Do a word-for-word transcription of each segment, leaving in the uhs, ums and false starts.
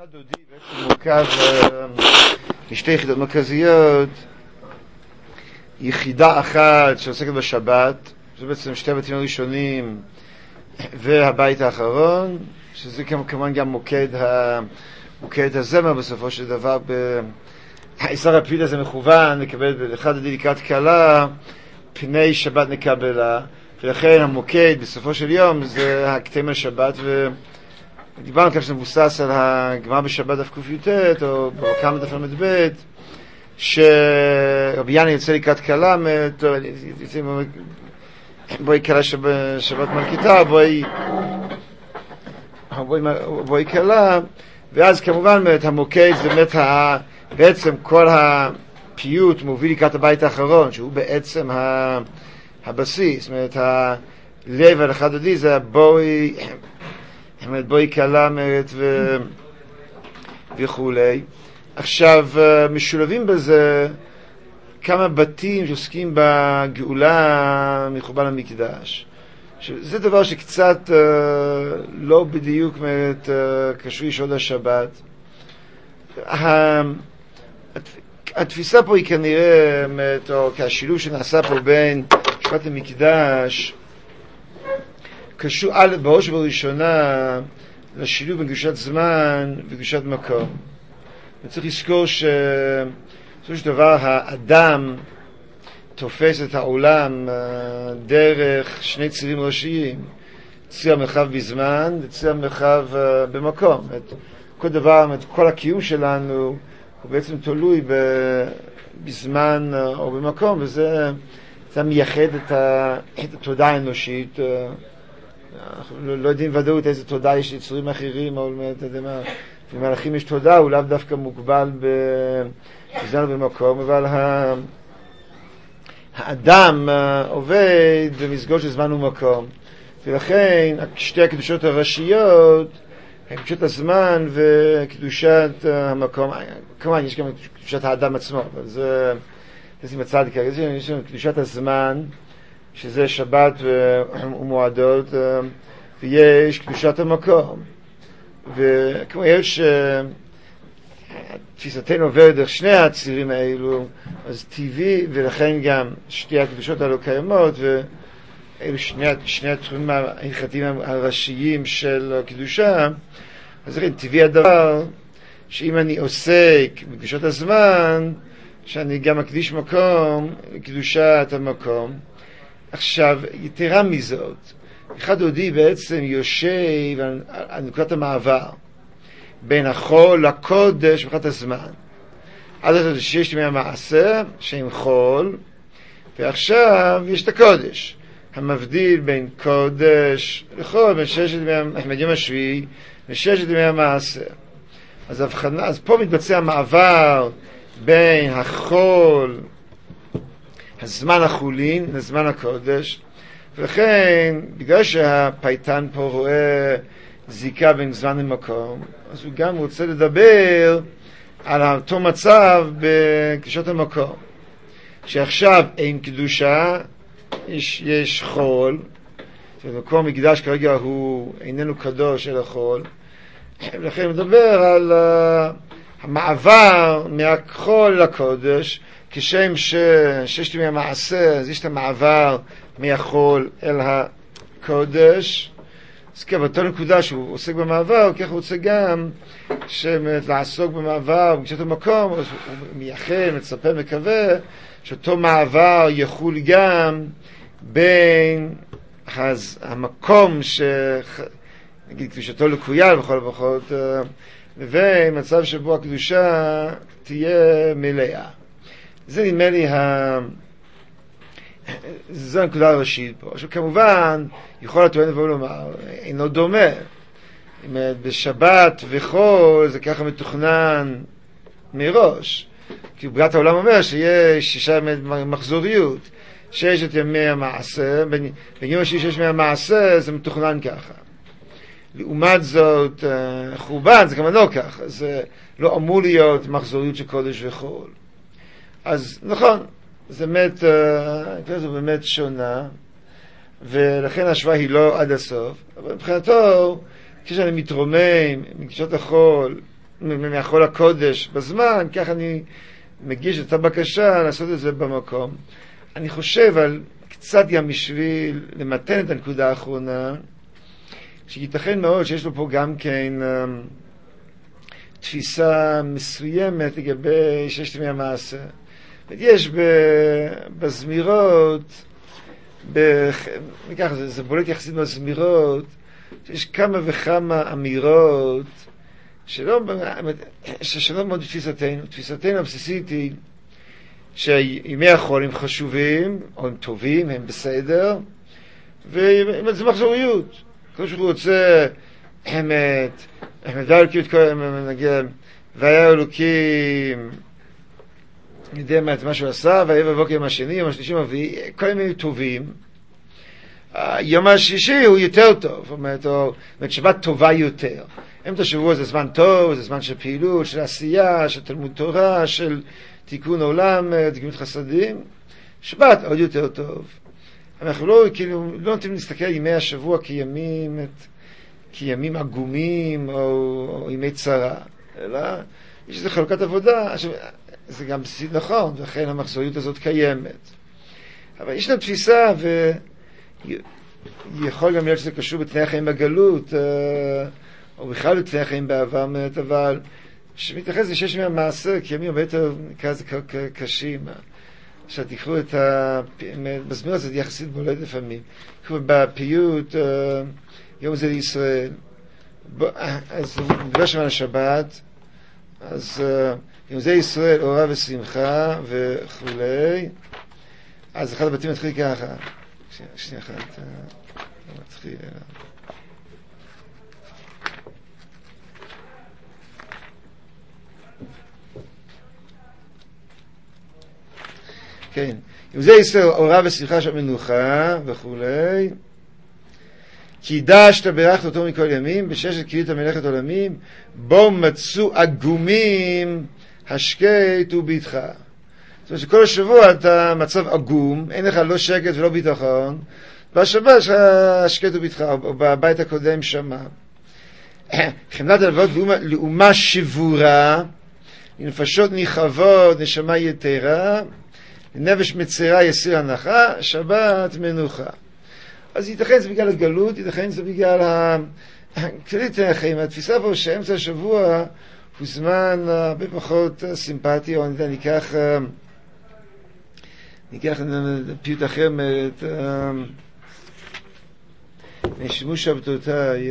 החד דודי בעצם מורכב משתי יחידות מרכזיות. יחידה אחת שעוסקת בשבת, זה בעצם שתי הבתים הראשונים והבית האחרון, שזה כמובן גם מוקד, ה... מוקד הזמר בסופו של דבר. בעשר הפיל הזה מכוון לקבל בחד דודי לקראת קלה פני שבת נקבלה, ולכן המוקד בסופו של יום זה הקטעים על שבת. ו... דיברנו כך שזה מבוסס על הגמרא בשבת דף קי"ט או בכמה דף ל"ב, שרבי ינאי יוצא לקראת כלה, בואי כלה שבת מלכיתה, בואי בואי כלה, ואז כמובן המוקד זה באמת בעצם כל הפיוט מוביל לקראת הבית האחרון, שהוא בעצם הבסיס. זאת אומרת, הלב על החד דודי זה בואי בואי כלה ו... וכולי. עכשיו משולבים בזה כמה בתים שעוסקים בגאולה מחורבן המקדש. זה דבר שקצת uh, לא בדיוק uh, קשור ישוד השבת. התפיסה פה היא כנראה, או כשילוב שנעשה פה בין שבת המקדש, קשור על, בראש ובראשונה לשילוב בין קדושת זמן וקדושת מקום. וצריך לזכור שבסופו של דבר האדם תופס את העולם דרך שני צירים ראשיים, ציר המרחב בזמן וציר המרחב במקום. כל דבר, כל הקיום שלנו הוא בעצם תלוי בזמן או במקום, וזה זה מייחד את, ה, את התודעה האנושית. אנחנו לא, לא יודעים ודאות איזה תודעה יש ליצורים אחרים, או למלאכים יש תודעה, הוא לאו דווקא מוגבל בזמן ובמקום, אבל ה, האדם עובד במסגרות של זמן ומקום, ולכן שתי הקדושות הראשיות הן קדושת הזמן וקדושת המקום. כמובן יש גם קדושת האדם עצמו, אבל זה זה מצד כרגע. יש לנו קדושת הזמן, שזה שבת ומועדות, ויש קדושת המקום. וכמו יש תפיסתנו עוברת דרך שני הצירים האלו, אז טבעי, ולכן גם שתי הקדושות האלו קיימות, ואלו שני, שני התחומים ההלכתיים הראשיים של קדושה. אז לכן טבעי הדבר שאם אני עוסק בקדושת הזמן, שאני גם מקדיש מקום לקדושת המקום. עכשיו, יתרה מזאת, החד דודי בעצם יושב על, על נקודת המעבר בין החול לקודש מבחינת הזמן. עד עכשיו שיש ימי המעשה שהם חול, ועכשיו יש את הקודש, המבדיל בין קודש לחול, בין ששת ימי יום השביעי וששת ימי המעשה. אז, הבחנה, אז פה מתבצע המעבר בין החול, הזמן החולין, לזמן הקודש, ולכן בגלל שהפייטן פה רואה זיקה בין זמן ומקום, אז הוא גם רוצה לדבר על אותו מצב בקדושת המקום, שעכשיו אין קדושה, יש, יש חול, ומקום מקדש כרגע הוא איננו קדוש אלא חול, ולכן הוא מדבר על uh, המעבר מהחול לקודש, כשם שששת ימי המעשה, אז יש את המעבר מהחול אל הקודש. אז כן, באותה נקודה שהוא עוסק במעבר, כך הוא רוצה גם לעסוק במעבר בקדושת המקום, הוא מייחל, מצפה, מקווה שאותו מעבר יחול גם בין אז, המקום שנגיד קדושתו לקויה בכל הפחות, ובין מצב שבו הקדושה תהיה מלאה. זה נדמה לי, ה... זו הנקודה הראשית פה. עכשיו כמובן, יכול הטוען לבוא לומר, אינו דומה. בשבת וחול זה ככה מתוכנן מראש. כי בריאת העולם אומר שיש שישה ימי מחזוריות. ששת ימי המעשה, בין יום השישי ששת ימי המעשה זה מתוכנן ככה. לעומת זאת, חורבן זה כמובן לא ככה. זה לא אמור להיות מחזוריות של קודש וחול. אז נכון, זה באמת, זה באמת שונה, ולכן ההשוואה היא לא עד הסוף, אבל מבחינתו, כשאני מתרומם מקדושת החול מאחול הקודש בזמן, כך אני מגיש את הבקשה לעשות את זה במקום. אני חושב על קצת גם בשביל למתן את הנקודה האחרונה, שייתכן מאוד שיש לו פה גם כן תפיסה מסוימת לגבי ששת ימי המעשה. יש בזמירות, וכך זה, זה בולט יחסית בזמירות, שיש כמה וכמה אמירות שלא, שלא מאוד תפיסתנו. תפיסתנו הבסיסית היא שימי החול הם חשובים, או הם טובים, הם בסדר, וזה מחזוריות. כמו שהוא רוצה, אמת, אמת, דלקיות כל הם נגיד, והיה אלוקים, אני יודע מה, את מה שהוא עשה, והיה בבוקר יום השני, יום השלישי, כל הם היו טובים. יום השישי הוא יותר טוב, זאת אומרת, שבת טובה יותר. אמצע השבוע זה זמן טוב, זה זמן של פעילות, של עשייה, של תלמוד תורה, של תיקון עולם, תיקון חסדים. שבת עוד יותר טוב. אנחנו לא, כאילו, לא נותנים להסתכל על ימי השבוע כימים, כימים עגומים או, או ימי צרה, אלא יש איזו חלוקת עבודה, זה גם בסיסית נכון, ולכן המחזוריות הזאת קיימת. אבל יש לנו תפיסה, ויכול גם להיות שזה קשור בתנאי החיים בגלות, או בכלל בתנאי החיים בעבר, אבל שמתייחס לשש ימי המעשה, כי ימים הרבה יותר נקרא זה קשים. עכשיו תקחו את ה... בזמיר הזה יחסית בולט לפעמים. תקחו בפיוט, יום זה לישראל. אז נדבר שם על השבת, אז יום זה ישראל, אורה ושמחה וכולי. אז אחד הבתים מתחיל ככה. שנייה אחת. מתחיל... כן. אם זה ישראל, אורה ושמחה של מנוחה וכולי. כי דשת ברכת אותו מכל ימים, בששת כילית מלאכת עולמים, בו מצאו עגומים השקט וביטך. זאת אומרת שכל השבוע אתה מצב עגום, אין לך לא שקט ולא ביטחון, והשבת יש לך השקט וביטך, או בבית הקודם שמה. חמלת הלוואות לאומה שבורה, לנפשות נכאבות, נשמה יתרה, לנפש מצרה יסיר הנחה, שבת מנוחה. אז ייתכן זה בגלל הגלות, ייתכן זה בגלל כללית החיים. התפיסה פה שאמצע השבוע הוא זמן הרבה פחות סימפטי, או אני יודע, ניקח ניקח פיוט אחר את נשמו שבתותיי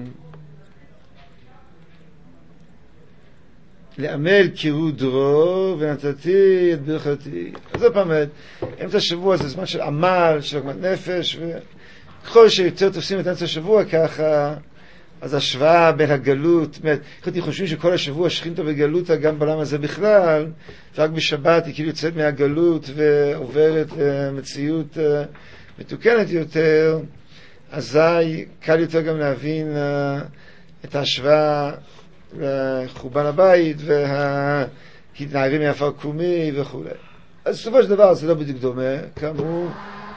לעמל קירו דרו ונתתי את ברכתי. אז עוד פעם, אמצע השבוע זה זמן של עמל, של עוגמת נפש, וככל שיותר תופסים את אמצע השבוע ככה, אז השוואה בין הגלות, זאת אומרת, חושבים חושבים שכל השבוע שכינתו בגלותה גם בעולם הזה בכלל, ורק בשבת היא כאילו יוצאת מהגלות ועוברת מציאות מתוקנת יותר, אזי קל יותר גם להבין את ההשוואה לחורבן הבית והתנערים מהעפר קומי וכו'. אז בסופו של דבר זה לא בדיוק דומה, כאמור,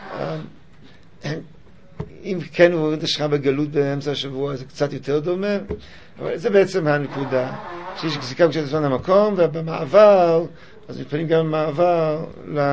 אם כן הוא רואה את השכם בגלות באמצע השבוע זה קצת יותר דומה, אבל זה בעצם הנקודה שיש גזיקה קצת זמן למקום, ובמעבר אז מתפנים גם במעבר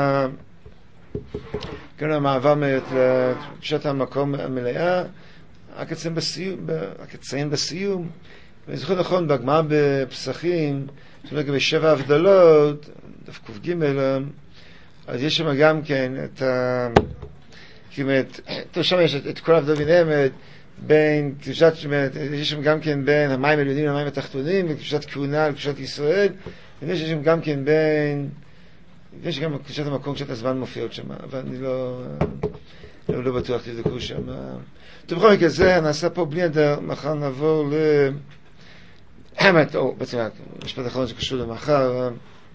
גם למעבר לפשט המקום המלאה. רק אציין בסיום, רק אציין בסיום ואני זוכר נכון, בגמרא בפסחים, לגבי שבע הבדלות, דף ק"ג, אז יש שם גם כן את ה... כמעט, שם יש את כל ההבדלות ביניהם, בין קדושת, יש שם גם כן בין המים העליונים למים התחתונים, וקדושת כהונה לקדושת ישראל, ויש שם גם כן בין, יש גם קדושת המקום קדושת הזמן מופיעות שם, אבל אני לא, לא, לא בטוח תבדקו שם. טוב, בכל מקרה זה נעשה פה בלי נדר, מחר נעבור ל... או בעצם משפט האחרון שקשור למחר,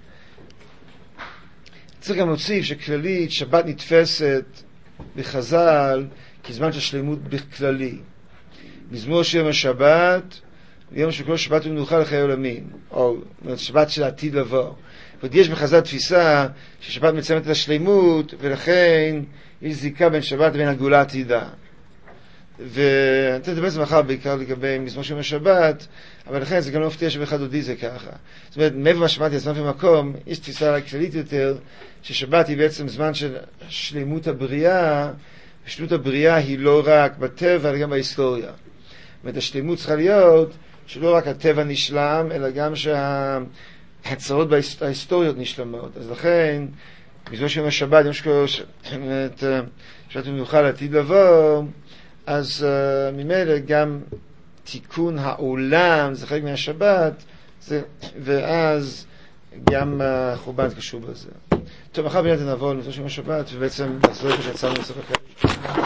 צריך גם להוסיף שכללית שבת נתפסת בחז"ל כזמן של שלמות בכללי. מזמור של יום השבת, יום שכל שבת ומנוחה לחיי עולמים, או שבת של העתיד לבוא. ועוד יש בחז"ל תפיסה ששבת מציינת את השלמות, ולכן יש זיקה בין שבת לבין הגאולה העתידה. ואני רוצה לדבר על זה מחר בעיקר לגבי מזמור של השבת, אבל לכן זה גם לא מפתיע שבאחד הודי זה ככה. זאת אומרת, מעבר מה שאמרתי, הזמן ומקום, יש תפיסה כללית יותר, ששבת היא בעצם זמן של שלמות הבריאה, ושלמות הבריאה היא לא רק בטבע, אלא גם בהיסטוריה. זאת אומרת, השלמות צריכה להיות שלא רק הטבע נשלם, אלא גם שהצרות בהיסטוריות נשלמות. אז לכן, מזמור של השבת, יום שקורא שבת מיוחד לעתיד לבוא, אז uh, ממילא גם תיקון העולם זה חלק מהשבת, זה, ואז גם uh, חורבן קשור בזה. טוב, אחר בינתיים נעבור לנושא של השבת, ובעצם נחזור את זה שיצאנו לסוף הקטע.